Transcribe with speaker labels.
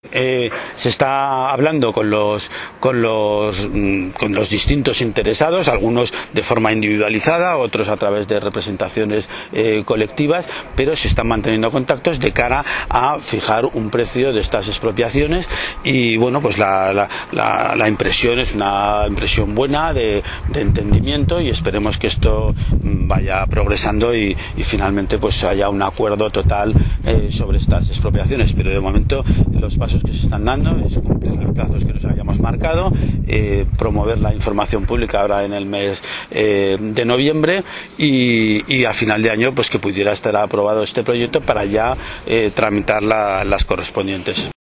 Speaker 1: Se está hablando con los distintos interesados, algunos de forma individualizada, otros a través de representaciones colectivas, pero se están manteniendo contactos de cara a fijar un precio de estas expropiaciones. Y bueno, pues la impresión es una impresión buena de entendimiento, y esperemos que esto vaya progresando y finalmente pues haya un acuerdo total sobre estas expropiaciones. Pero de momento los pasos que se están dando es cumplir los plazos que nos habíamos marcado, promover la información pública ahora en el mes de noviembre, y a final de año pues que pudiera estar aprobado este proyecto para ya tramitar las correspondientes.